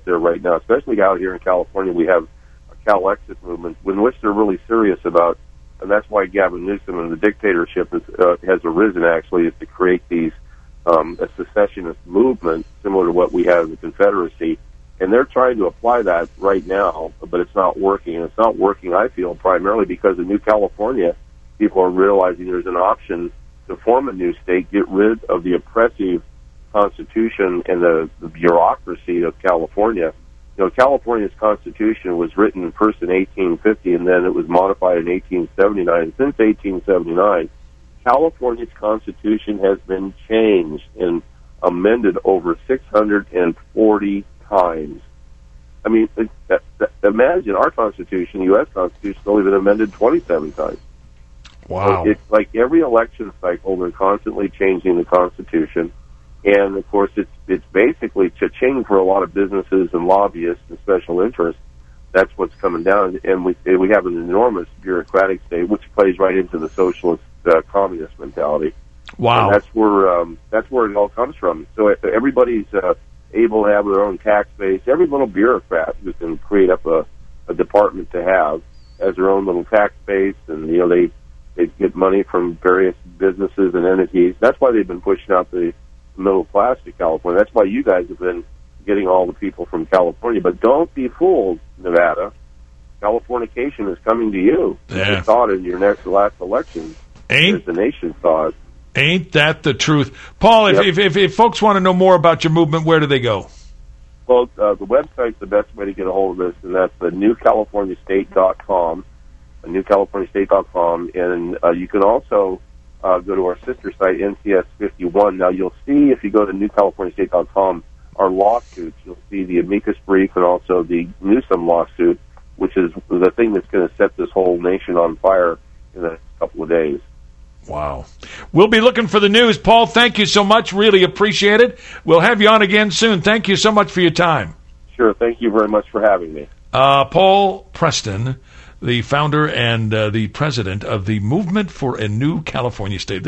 out there right now, especially out here in California. We have a Cal-Exit movement in which they're really serious about, and that's why Gavin Newsom and the dictatorship has arisen, actually, is to create these a secessionist movement similar to what we have in the Confederacy. And they're trying to apply that right now, but it's not working. And it's not working, I feel, primarily because in New California, people are realizing there's an option to form a new state, get rid of the oppressive Constitution and the bureaucracy of California. You know, California's Constitution was written first in 1850, and then it was modified in 1879. And since 1879, California's Constitution has been changed and amended over 640 times. I mean, imagine our Constitution, the U.S. Constitution, only been amended 27 times. Wow. So it's like every election cycle, they're constantly changing the Constitution. And, of course, it's basically cha-ching for a lot of businesses and lobbyists and special interests. That's what's coming down. And we have an enormous bureaucratic state, which plays right into the socialist communist mentality. Wow. And that's where it all comes from. So everybody's able to have their own tax base. Every little bureaucrat who can create up a department to have has their own little tax base, and, you know, they get money from various businesses and entities. That's why they've been pushing out the middle class to California. That's why you guys have been getting all the people from California. But don't be fooled, Nevada. Californication is coming to you. Yeah. You saw it in your last election. As the nation saw it. Ain't that the truth? Paul, if folks want to know more about your movement, where do they go? Well, the website's the best way to get a hold of us, and that's the newcaliforniastate.com, newcaliforniastate.com, and you can also go to our sister site, NCS51. Now, you'll see, if you go to newcaliforniastate.com, our lawsuits. You'll see the amicus brief and also the Newsom lawsuit, which is the thing that's going to set this whole nation on fire in the next couple of days. Wow. We'll be looking for the news. Paul, thank you so much. Really appreciate it. We'll have you on again soon. Thank you so much for your time. Sure. Thank you very much for having me. Paul Preston, the founder and the president of the Movement for a New California State.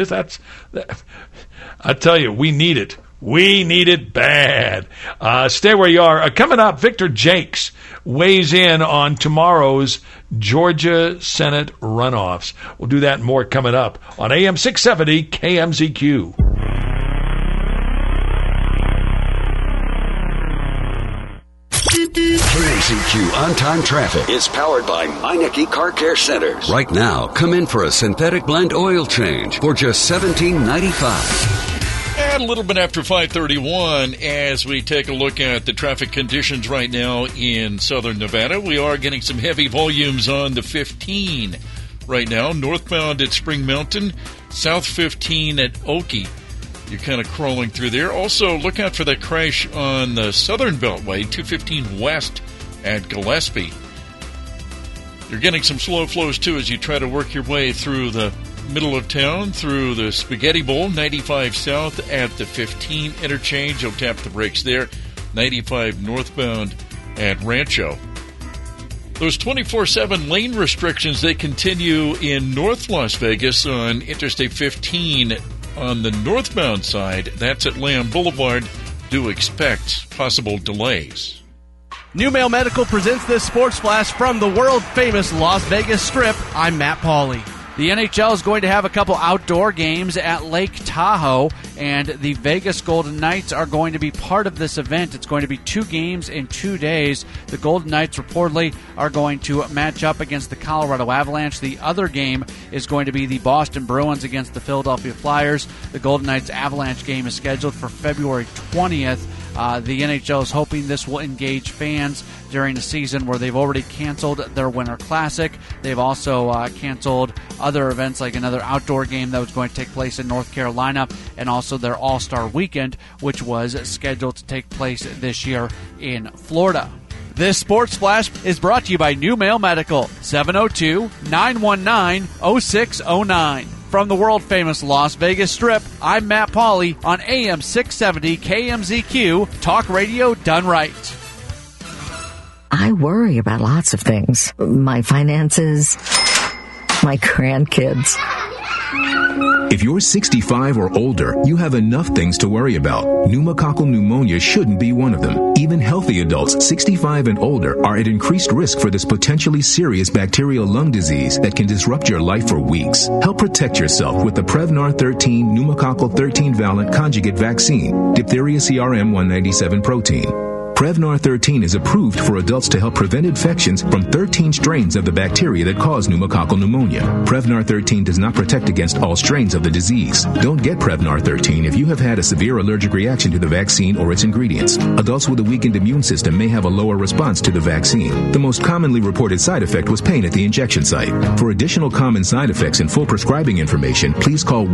I tell you, we need it. We need it bad. Stay where you are. Coming up, Victor Jakes weighs in on tomorrow's Georgia Senate runoffs. We'll do that and more coming up on AM 670 KMZQ. KMZQ On-Time Traffic is powered by Meineke Car Care Centers. Right now, come in for a synthetic blend oil change for just $17.95. And a little bit after 5:31, as we take a look at the traffic conditions right now in southern Nevada, we are getting some heavy volumes on the 15 right now, northbound at Spring Mountain, south 15 at Oakey. You're kind of crawling through there. Also, look out for that crash on the southern Beltway, 215 west at Gillespie. You're getting some slow flows, too, as you try to work your way through the middle of town, through the Spaghetti Bowl, 95 south at the 15 interchange. You'll tap the brakes there. 95 northbound at Rancho. Those 24/7 lane restrictions, they continue in North Las Vegas on Interstate 15 on the northbound side. That's at Lamb Boulevard. Do expect possible delays. New Mail Medical presents this Sports Flash from the world-famous Las Vegas Strip. I'm Matt Pauley. The NHL is going to have a couple outdoor games at Lake Tahoe, and the Vegas Golden Knights are going to be part of this event. It's going to be 2 games in 2 days. The Golden Knights reportedly are going to match up against the Colorado Avalanche. The other game is going to be the Boston Bruins against the Philadelphia Flyers. The Golden Knights Avalanche game is scheduled for February 20th. The NHL is hoping this will engage fans during a season where they've already canceled their Winter Classic. They've also canceled other events like another outdoor game that was going to take place in North Carolina, and also their All-Star Weekend, which was scheduled to take place this year in Florida. This Sports Flash is brought to you by New Mail Medical, 702-919-0609. From the world-famous Las Vegas Strip, I'm Matt Pauley on AM 670 KMZQ, talk radio done right. I worry about lots of things. My finances, my grandkids, If you're 65 or older, you have enough things to worry about. Pneumococcal pneumonia shouldn't be one of them. Even healthy adults 65 and older are at increased risk for this potentially serious bacterial lung disease that can disrupt your life for weeks. Help protect yourself with the Prevnar 13 pneumococcal 13-valent conjugate vaccine, diphtheria CRM 197 protein. Prevnar 13 is approved for adults to help prevent infections from 13 strains of the bacteria that cause pneumococcal pneumonia. Prevnar 13 does not protect against all strains of the disease. Don't get Prevnar 13 if you have had a severe allergic reaction to the vaccine or its ingredients. Adults with a weakened immune system may have a lower response to the vaccine. The most commonly reported side effect was pain at the injection site. For additional common side effects and full prescribing information, please call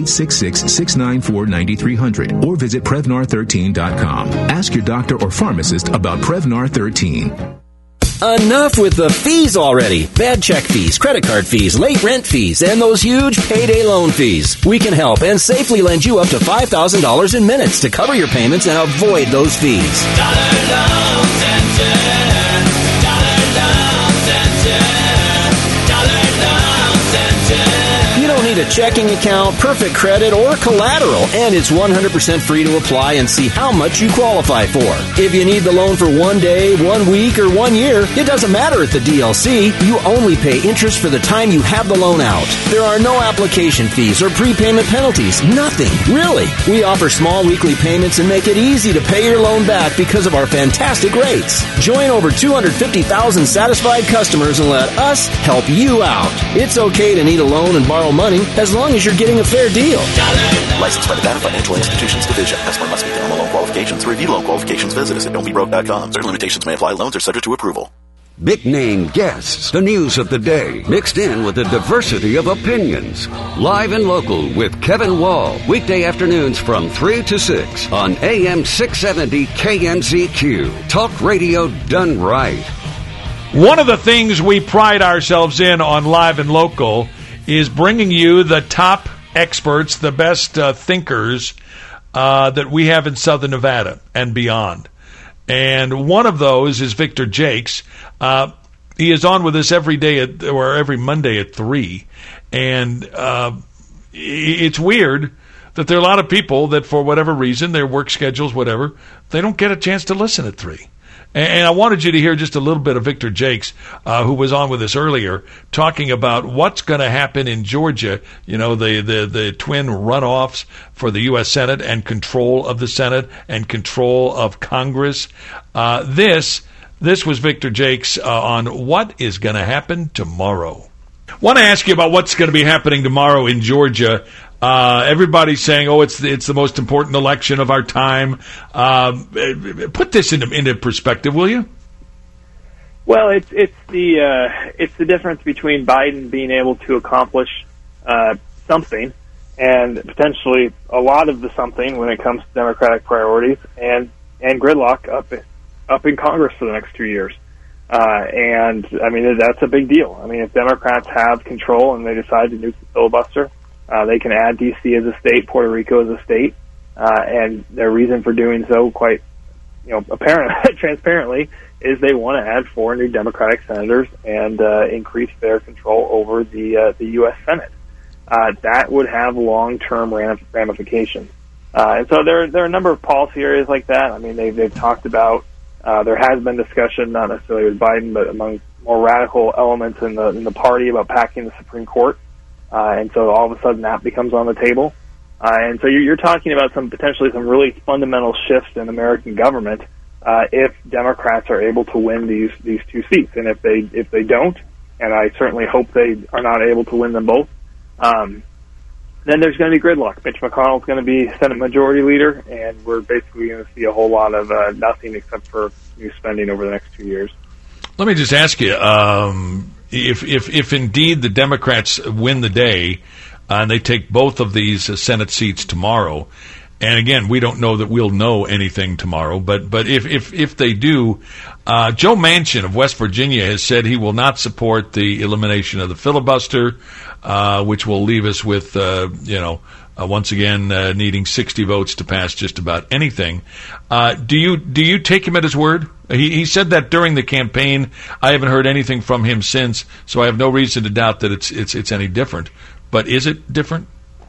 1-866-694-9300 or visit Prevnar13.com. Ask your doctor or pharmacist about Prevnar 13. Enough with the fees already. Bad check fees, credit card fees, late rent fees, and those huge payday loan fees. We can help and safely lend you up to $5,000 in minutes to cover your payments and avoid those fees. Dollar Loan Center. Dollar Loan Center. Dollar Loan Center. You don't need a checking account, perfect credit, or collateral, and it's 100% free to apply and see how much you qualify for. If you need the loan for 1 day, 1 week, or 1 year, it doesn't matter at the DLC. You only pay interest for the time you have the loan out. There are no application fees or prepayment penalties. Nothing, really. We offer small weekly payments and make it easy to pay your loan back because of our fantastic rates. Join over 250,000 satisfied customers and let us help you out. It's okay to need a loan and borrow money as long as you're getting a fair deal. Licensed by Nevada Financial Institutions Division. Customer must meet minimum loan qualifications. To review loan qualifications, visit us at don'tbebroke.com. Certain limitations may apply. Loans are subject to approval. Big name guests, the news of the day, mixed in with a diversity of opinions. Live and local with Kevin Wall, weekday afternoons from 3 to 6 on AM 670 KNZQ. Talk radio done right. One of the things we pride ourselves in on Live and Local is bringing you the top experts, the best thinkers that we have in Southern Nevada and beyond. And one of those is Victor Jakes. He is on with us every day or every Monday at 3. And it's weird that there are a lot of people that, for whatever reason, their work schedules, whatever, they don't get a chance to listen at 3. And I wanted you to hear just a little bit of Victor Jakes, who was on with us earlier, talking about what's going to happen in Georgia, you know, the twin runoffs for the U.S. Senate and control of the Senate and control of Congress. This was Victor Jakes on what is going to happen tomorrow. I want to ask you about what's going to be happening tomorrow in Georgia. Everybody's saying, "Oh, it's the most important election of our time." Put this into perspective, will you? Well, it's the difference between Biden being able to accomplish something and potentially a lot of the something when it comes to Democratic priorities and gridlock up in Congress for the next 2 years. And I mean, that's a big deal. I mean, if Democrats have control and they decide to nuke the filibuster, they can add D.C. as a state, Puerto Rico as a state, and their reason for doing so, quite, transparently, is they want to add 4 new Democratic senators and increase their control over the U.S. Senate. That would have long-term ramifications, and so there are a number of policy areas like that. I mean, they've talked about. There has been discussion, not necessarily with Biden, but among more radical elements in the party about packing the Supreme Court. And so all of a sudden that becomes on the table. And so you're talking about potentially some really fundamental shifts in American government if Democrats are able to win these 2 seats. And if they don't, and I certainly hope they are not able to win them both, then there's going to be gridlock. Mitch McConnell's going to be Senate Majority Leader, and we're basically going to see a whole lot of nothing except for new spending over the next 2 years. Let me just ask you, if indeed the Democrats win the day and they take both of these Senate seats tomorrow, and again, we don't know that we'll know anything tomorrow, but if they do, Joe Manchin of West Virginia has said he will not support the elimination of the filibuster, which will leave us with, once again, needing 60 votes to pass just about anything. Do you take him at his word? He said that during the campaign. I haven't heard anything from him since, so I have no reason to doubt that it's any different. But is it different?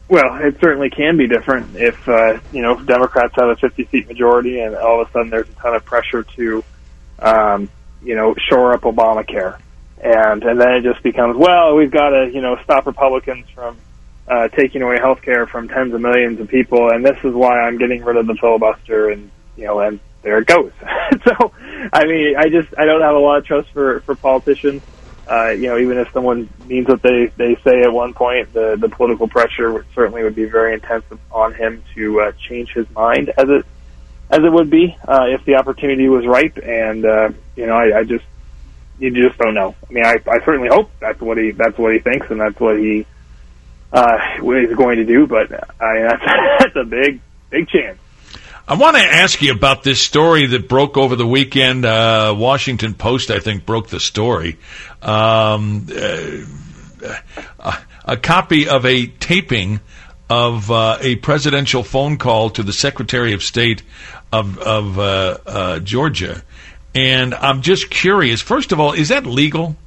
Well, it certainly can be different if Democrats have a 50-seat majority and all of a sudden there's a ton of pressure to, shore up Obamacare. And then it just becomes, well, we've got to, stop Republicans from taking away health care from tens of millions of people, and this is why I'm getting rid of the filibuster, and there it goes. So, I mean, I don't have a lot of trust for politicians. Even if someone means what they say at one point, the political pressure certainly would be very intense on him to change his mind, as it would be if the opportunity was ripe. And you just don't know. I mean, I certainly hope that's what he thinks and that's what he is going to do. But that's a big chance. I want to ask you about this story that broke over the weekend. Washington Post, I think, broke the story. A copy of a taping of a presidential phone call to the Secretary of State of Georgia. And I'm just curious, first of all, is that legal?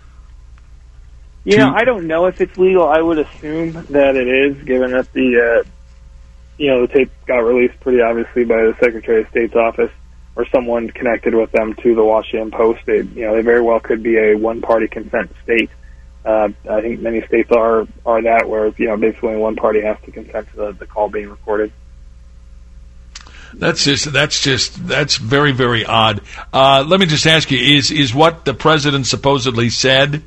I don't know if it's legal. I would assume that it is, given that the tape got released pretty obviously by the Secretary of State's office or someone connected with them to the Washington Post. They very well could be a one-party consent state. I think many states are that, where basically one party has to consent to the call being recorded. That's very, very odd. Let me just ask you: is what the president supposedly said?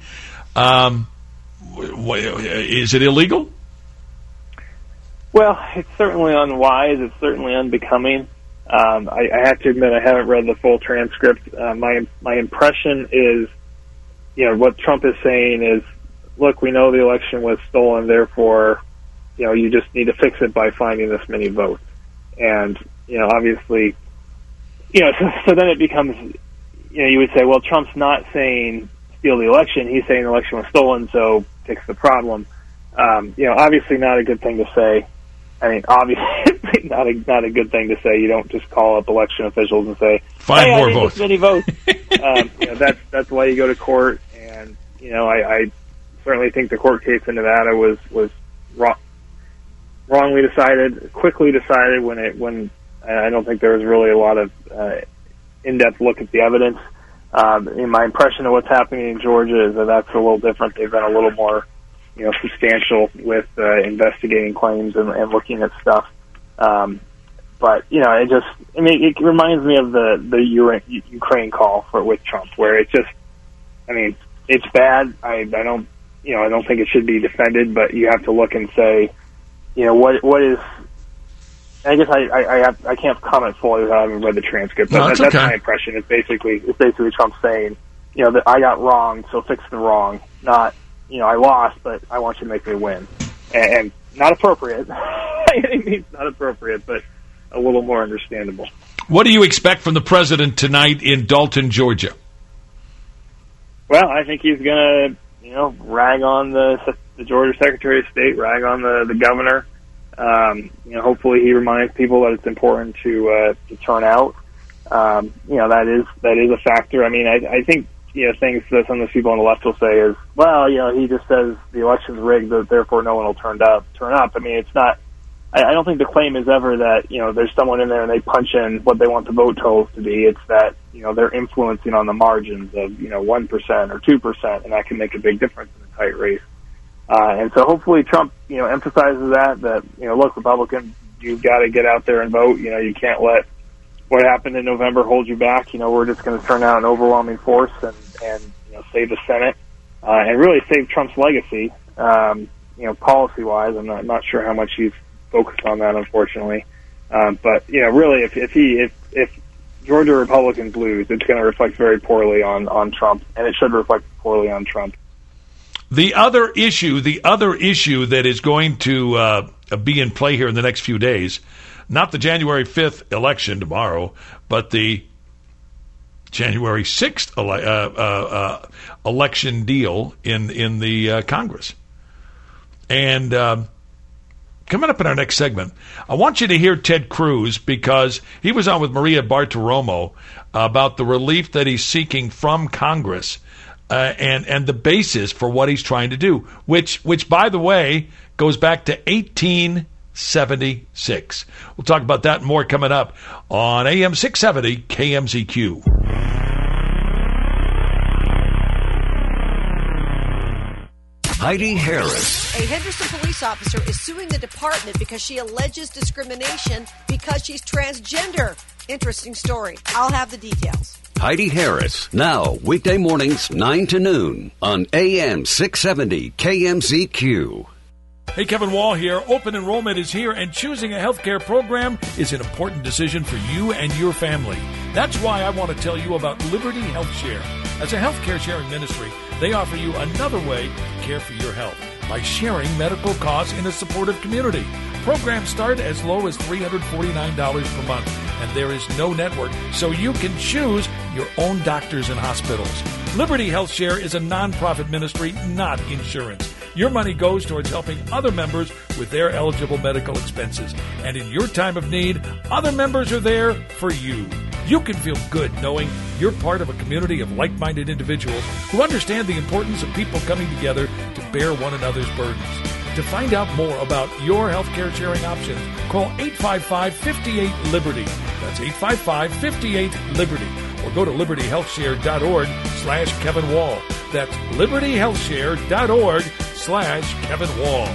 Is it illegal? Well, it's certainly unwise. It's certainly unbecoming. I have to admit I haven't read the full transcript. My impression is, what Trump is saying is, look, we know the election was stolen, therefore, you just need to fix it by finding this many votes. And, obviously, so then it becomes, you would say, well, Trump's not saying steal the election. He's saying the election was stolen, so fix the problem. Obviously not a good thing to say. I mean, obviously not a good thing to say. You don't just call up election officials and say, find more I need votes. This many votes. That's why you go to court. And I certainly think the court case in Nevada was wrongly decided, quickly decided when I don't think there was really a lot of in-depth look at the evidence. In my impression of what's happening in Georgia is that that's a little different. They've been a little more substantial with investigating claims and looking at stuff. But it reminds me of the Ukraine call with Trump, where it's bad. I don't think it should be defended, but you have to look and say, what is. I guess I can't comment fully without having read the transcript, but that's okay. My impression. It's basically Trump saying, that I got wrong, so fix the wrong, not. I lost, but I want you to make me win. And not appropriate. It's not appropriate, but a little more understandable. What do you expect from the president tonight in Dalton, Georgia? Well, I think he's going to, rag on the Georgia Secretary of State, rag on the governor. Hopefully he reminds people that it's important to turn out. That is a factor. I mean, I think, things that some of the people on the left will say is, well, he just says the election's rigged, therefore no one will turn up. I mean, it's not. I don't think the claim is ever that there's someone in there and they punch in what they want the vote totals to be. It's that they're influencing on the margins of 1% or 2%, and that can make a big difference in a tight race. And so hopefully Trump emphasizes that look, Republicans, you've got to get out there and vote. You can't let what happened in November hold you back. We're just going to turn out an overwhelming force and save the Senate and really save Trump's legacy. Policy-wise, I'm not sure how much he's focused on that, unfortunately. But really, if Georgia Republicans lose, it's going to reflect very poorly on Trump, and it should reflect poorly on Trump. The other issue that is going to be in play here in the next few days. Not the January 5th election tomorrow, but the January 6th election deal in the Congress. And coming up in our next segment, I want you to hear Ted Cruz, because he was on with Maria Bartiromo about the relief that he's seeking from Congress and the basis for what he's trying to do, which by the way, goes back to 1876. We'll talk about that and more coming up on AM 670 KMZQ. Heidi Harris. A Henderson police officer is suing the department because she alleges discrimination because she's transgender. Interesting story. I'll have the details. Heidi Harris, now weekday mornings 9 to noon on AM 670 KMZQ. Hey, Kevin Wall here. Open enrollment is here, and choosing a healthcare program is an important decision for you and your family. That's why I want to tell you about Liberty Health Share. As a healthcare sharing ministry, they offer you another way to care for your health by sharing medical costs in a supportive community. Programs start as low as $349 per month, and there is no network, so you can choose your own doctors and hospitals. Liberty Health Share is a nonprofit ministry, not insurance. Your money goes towards helping other members with their eligible medical expenses. And in your time of need, other members are there for you. You can feel good knowing you're part of a community of like-minded individuals who understand the importance of people coming together to bear one another's burdens. To find out more about your healthcare sharing options, call 855-58-LIBERTY. That's 855-58-LIBERTY. Or go to libertyhealthshare.org/Kevin Wall. That's libertyhealthshare.org/Kevin Wall.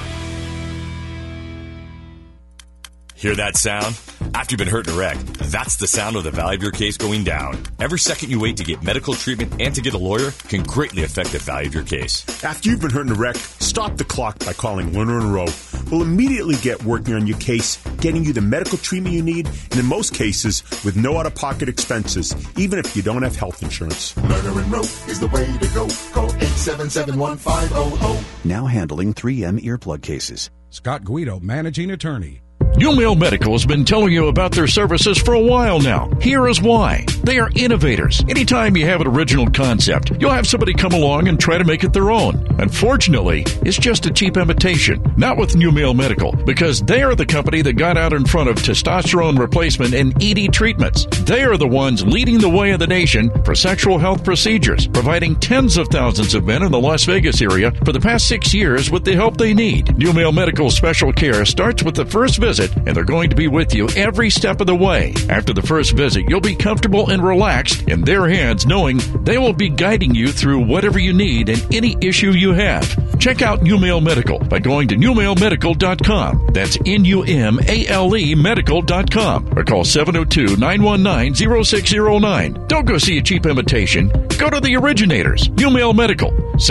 Hear that sound? After you've been hurt in a wreck, that's the sound of the value of your case going down. Every second you wait to get medical treatment and to get a lawyer can greatly affect the value of your case. After you've been hurt in a wreck, stop the clock by calling Lerner & Rowe. We'll immediately get working on your case, getting you the medical treatment you need, and in most cases, with no out-of-pocket expenses, even if you don't have health insurance. Lerner & Rowe is the way to go. Call 877-1500. Now handling 3M earplug cases. Scott Guido, Managing Attorney. New Mail Medical has been telling you about their services for a while now. Here is why. They are innovators. Anytime you have an original concept, you'll have somebody come along and try to make it their own. Unfortunately, it's just a cheap imitation. Not with New Mail Medical, because they are the company that got out in front of testosterone replacement and ED treatments. They are the ones leading the way in the nation for sexual health procedures, providing tens of thousands of men in the Las Vegas area for the past 6 years with the help they need. New Mail Medical's special care starts with the first visit, and they're going to be with you every step of the way. After the first visit, you'll be comfortable and relaxed in their hands, knowing they will be guiding you through whatever you need and any issue you have. Check out New Mail Medical by going to newmailmedical.com. That's NUMALE medical.com, or call 702-919-0609. Don't go see a cheap imitation. Go to the originators. New Mail Medical,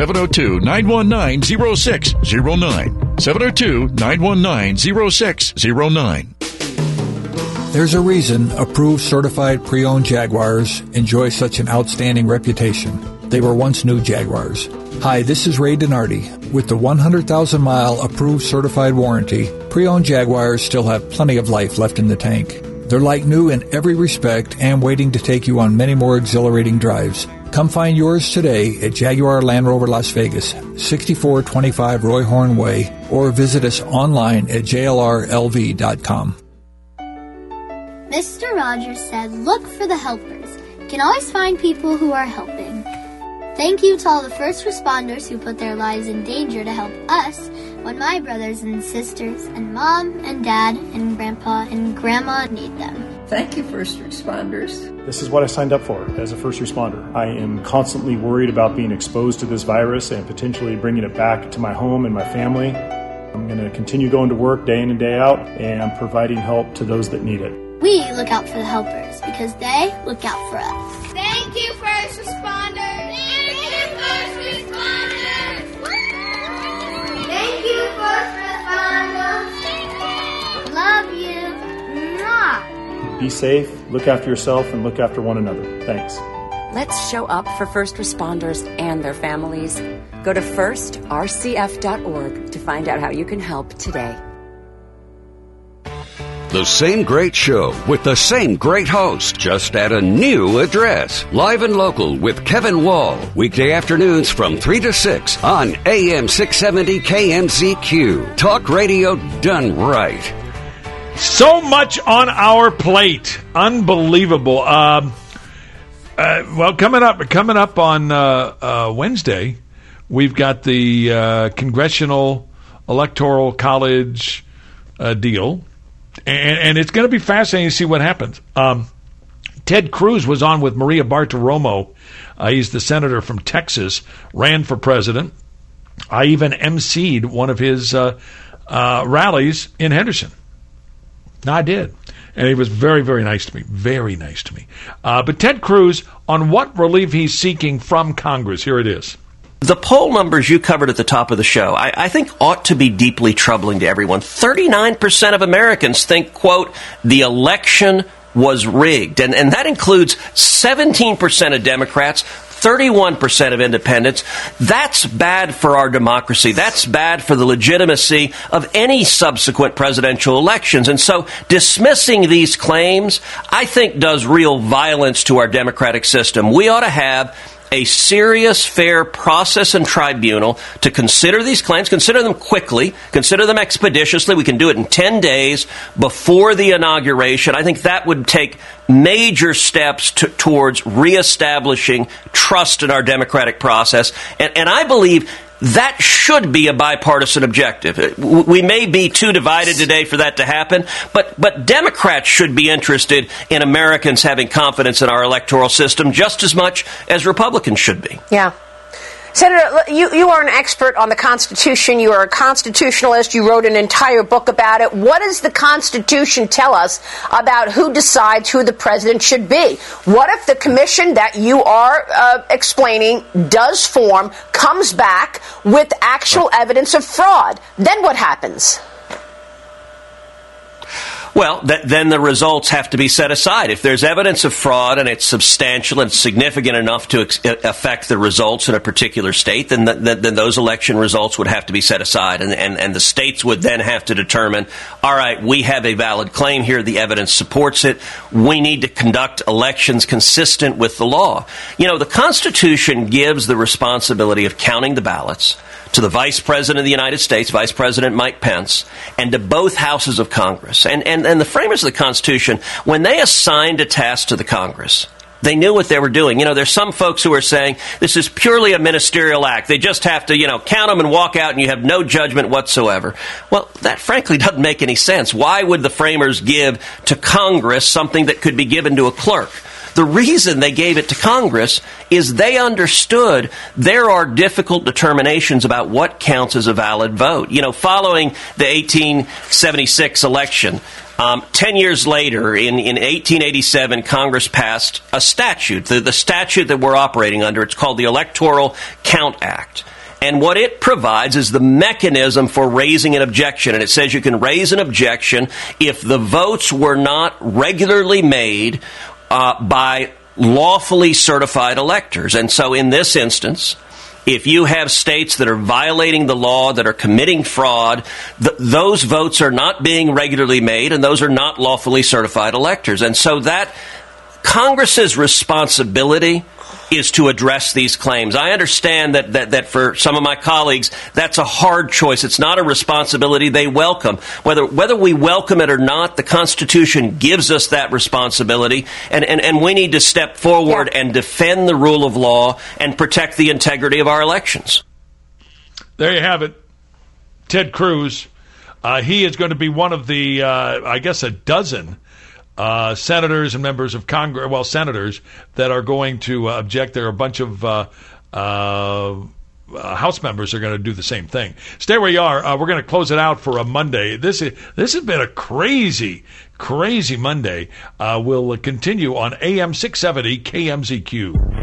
702-919-0609. 702-919-0609. There's a reason approved certified pre-owned Jaguars enjoy such an outstanding reputation. They were once new Jaguars. Hi, this is Ray Donardi. With the 100,000-mile approved certified warranty, pre-owned Jaguars still have plenty of life left in the tank. They're like new in every respect and waiting to take you on many more exhilarating drives. Come find yours today at Jaguar Land Rover Las Vegas, 6425 Roy Horn Way, or visit us online at jlrlv.com. Mr. Rogers said, look for the helpers. You can always find people who are helping. Thank you to all the first responders who put their lives in danger to help us when my brothers and sisters and mom and dad and grandpa and grandma need them. Thank you, first responders. This is what I signed up for as a first responder. I am constantly worried about being exposed to this virus and potentially bringing it back to my home and my family. I'm going to continue going to work day in and day out and providing help to those that need it. We look out for the helpers because they look out for us. Thank you, first responders. Thank you, first responders. Thank you, first responders. Love you. Mwah. Be safe, look after yourself, and look after one another. Thanks. Let's show up for first responders and their families. Go to firstrcf.org to find out how you can help today. The same great show with the same great host, just at a new address. Live and local with Kevin Wall. Weekday afternoons from 3 to 6 on AM 670 KMZQ. Talk radio done right. So much on our plate. Unbelievable. Well, coming up on Wednesday, we've got the congressional electoral college deal, and it's going to be fascinating to see what happens. Ted Cruz was on with Maria Bartiromo. He's the senator from Texas, ran for president. I even emceed one of his rallies in Henderson. I did. And he was very, very nice to me. Very nice to me. But Ted Cruz, on what relief he's seeking from Congress, here it is. The poll numbers you covered at the top of the show, I think ought to be deeply troubling to everyone. 39% of Americans think, quote, the election was rigged. And that includes 17% of Democrats, 31% of independents. That's bad for our democracy. That's bad for the legitimacy of any subsequent presidential elections. And so dismissing these claims, I think, does real violence to our democratic system. We ought to have a serious, fair process and tribunal to consider these claims, consider them quickly, consider them expeditiously. We can do it in 10 days before the inauguration. I think that would take major steps towards reestablishing trust in our democratic process. And I believe that should be a bipartisan objective. We may be too divided today for that to happen, but Democrats should be interested in Americans having confidence in our electoral system just as much as Republicans should be. Yeah. Senator, you are an expert on the Constitution. You are a constitutionalist. You wrote an entire book about it. What does the Constitution tell us about who decides who the president should be? What if the commission that you are explaining does form, comes back with actual evidence of fraud? Then what happens? Well, then the results have to be set aside. If there's evidence of fraud and it's substantial and significant enough to affect the results in a particular state, then those election results would have to be set aside. And the states would then have to determine, all right, we have a valid claim here. The evidence supports it. We need to conduct elections consistent with the law. You know, the Constitution gives the responsibility of counting the ballots to the Vice President of the United States, Vice President Mike Pence, and to both houses of Congress. And the framers of the Constitution, when they assigned a task to the Congress, they knew what they were doing. You know, there's some folks who are saying this is purely a ministerial act. They just have to, count them and walk out and you have no judgment whatsoever. Well, that frankly doesn't make any sense. Why would the framers give to Congress something that could be given to a clerk? The reason they gave it to Congress is they understood there are difficult determinations about what counts as a valid vote. You know, following the 1876 election, 10 years later, in 1887, Congress passed a statute, the statute that we're operating under. It's called the Electoral Count Act. And what it provides is the mechanism for raising an objection. And it says you can raise an objection if the votes were not regularly made by lawfully certified electors. And so in this instance, if you have states that are violating the law, that are committing fraud, those votes are not being regularly made, and those are not lawfully certified electors. And so that Congress's responsibility is to address these claims. I understand that for some of my colleagues, that's a hard choice. It's not a responsibility they welcome. Whether we welcome it or not, the Constitution gives us that responsibility, and we need to step forward and defend the rule of law and protect the integrity of our elections. There you have it. Ted Cruz. He is going to be one of the, I guess, a dozen senators and members of Congress, senators that are going to object. There are a bunch of House members that are going to do the same thing. Stay where you are. We're going to close it out for a Monday. This has been a crazy Monday. We'll continue on AM 670 KMZQ.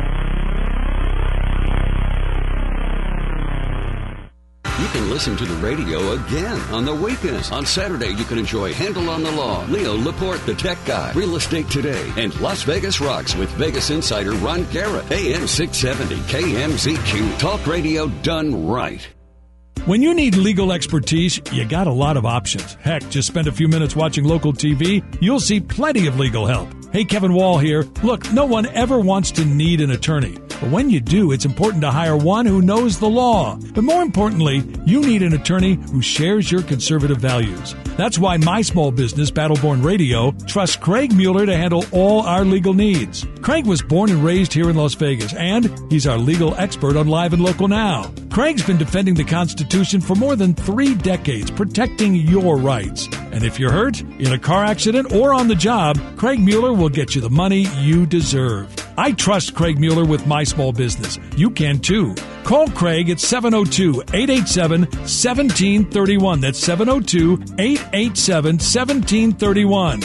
You can listen to the radio again on the weekends. On Saturday, you can enjoy Handle on the Law, Leo Laporte, the tech guy, Real Estate Today, and Las Vegas Rocks with Vegas insider Ron Garrett. AM 670 KMZQ. Talk radio done right. When you need legal expertise, you got a lot of options. Heck, just spend a few minutes watching local TV. You'll see plenty of legal help. Hey, Kevin Wall here. Look, no one ever wants to need an attorney. But when you do, it's important to hire one who knows the law. But more importantly, you need an attorney who shares your conservative values. That's why my small business, Battleborn Radio, trusts Craig Mueller to handle all our legal needs. Craig was born and raised here in Las Vegas, and he's our legal expert on Live and Local Now. Craig's been defending the Constitution for more than 3 decades, protecting your rights. And if you're hurt, in a car accident, or on the job, Craig Mueller will get you the money you deserve. I trust Craig Mueller with my small business. You can too. Call Craig at 702-887-1731. That's 702-887-1731.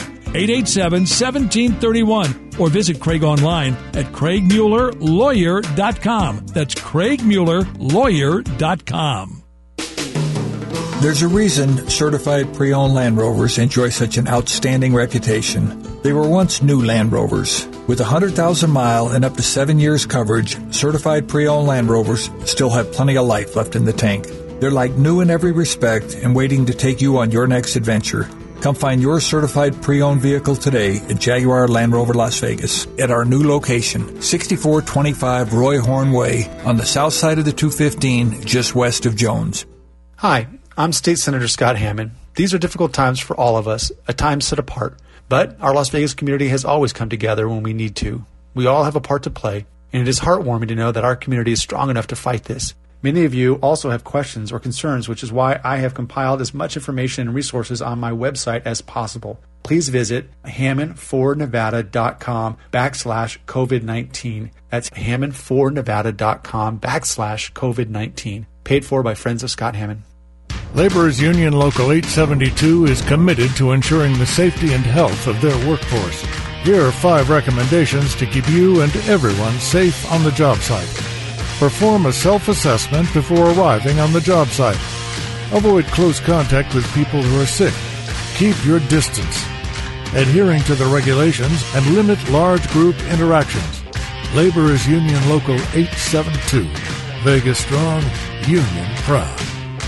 887-1731. Or visit Craig online at CraigMuellerLawyer.com. That's CraigMuellerLawyer.com. There's a reason certified pre-owned Land Rovers enjoy such an outstanding reputation. They were once new Land Rovers. With 100,000-mile and up to 7 years coverage, certified pre-owned Land Rovers still have plenty of life left in the tank. They're like new in every respect and waiting to take you on your next adventure. Come find your certified pre-owned vehicle today at Jaguar Land Rover Las Vegas at our new location, 6425 Roy Horn Way on the south side of the 215, just west of Jones. Hi, I'm State Senator Scott Hammond. These are difficult times for all of us, a time set apart. But our Las Vegas community has always come together when we need to. We all have a part to play, and it is heartwarming to know that our community is strong enough to fight this. Many of you also have questions or concerns, which is why I have compiled as much information and resources on my website as possible. Please visit HammondForNevada.com/COVID-19. That's HammondForNevada.com/COVID-19. Paid for by Friends of Scott Hammond. Laborers Union Local 872 is committed to ensuring the safety and health of their workforce. Here are 5 recommendations to keep you and everyone safe on the job site. Perform a self-assessment before arriving on the job site. Avoid close contact with people who are sick. Keep your distance. Adhering to the regulations and limit large group interactions. Laborers Union Local 872. Vegas strong, union proud.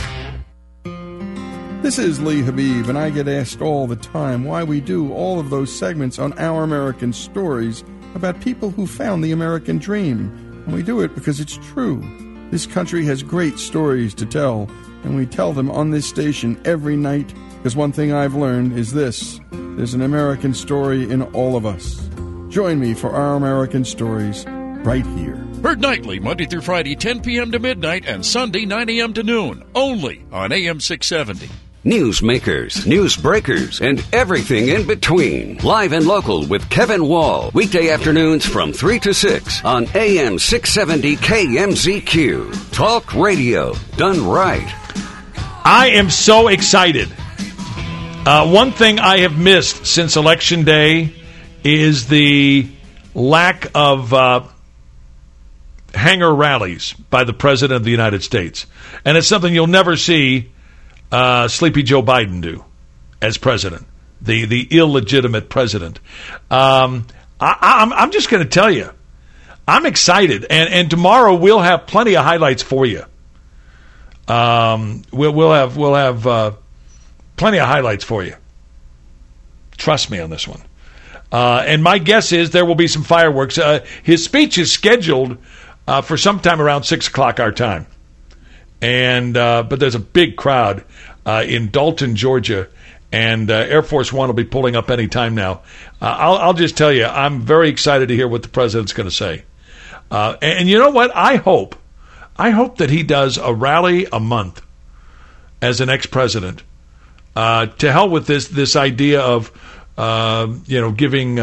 This is Lee Habib, and I get asked all the time why we do all of those segments on Our American Stories about people who found the American dream. And we do it because it's true. This country has great stories to tell, and we tell them on this station every night, because one thing I've learned is this: there's an American story in all of us. Join me for Our American Stories right here. Heard nightly, Monday through Friday, 10 p.m. to midnight, and Sunday, 9 a.m. to noon, only on AM 670. Newsmakers, news breakers, and everything in between. Live and Local with Kevin Wall. Weekday afternoons from 3 to 6 on AM 670 KMZQ. Talk radio done right. I am so excited. One thing I have missed since Election Day is the lack of hanger rallies by the President of the United States. And it's something you'll never see Sleepy Joe Biden do as president, the illegitimate president. I'm just going to tell you, I'm excited, and tomorrow we'll have plenty of highlights for you. We'll have plenty of highlights for you. Trust me on this one. And my guess is there will be some fireworks. His speech is scheduled for sometime around 6 o'clock our time. And but there's a big crowd in Dalton, Georgia, and Air Force One will be pulling up any time now. I'll just tell you, I'm very excited to hear what the president's going to say. And you know what? I hope that he does a rally a month as an ex-president. To hell with this idea of giving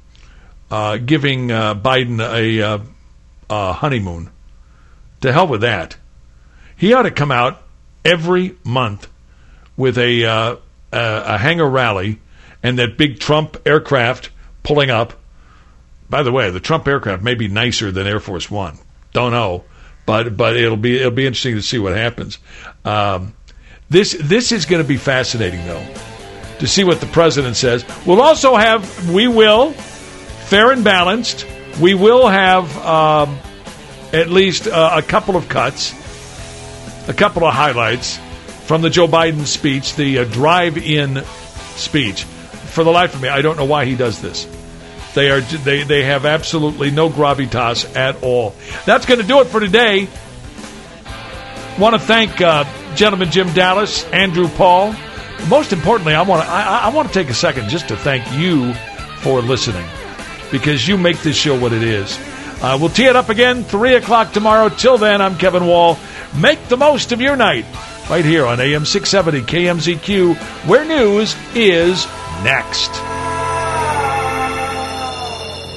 Biden a honeymoon. To hell with that. He ought to come out every month with a hangar rally and that big Trump aircraft pulling up. By the way, the Trump aircraft may be nicer than Air Force One. Don't know, but it'll be interesting to see what happens. This is going to be fascinating, though, to see what the president says. We will, fair and balanced, we will have at least a couple of cuts. A couple of highlights from the Joe Biden speech, the drive-in speech. For the life of me, I don't know why he does this. They have absolutely no gravitas at all. That's going to do it for today. Want to thank gentleman Jim Dallas, Andrew Paul. Most importantly, I want to take a second just to thank you for listening, because you make this show what it is. We'll tee it up again 3 o'clock tomorrow. Till then, I'm Kevin Wall. Make the most of your night right here on AM 670 KMZQ, where news is next.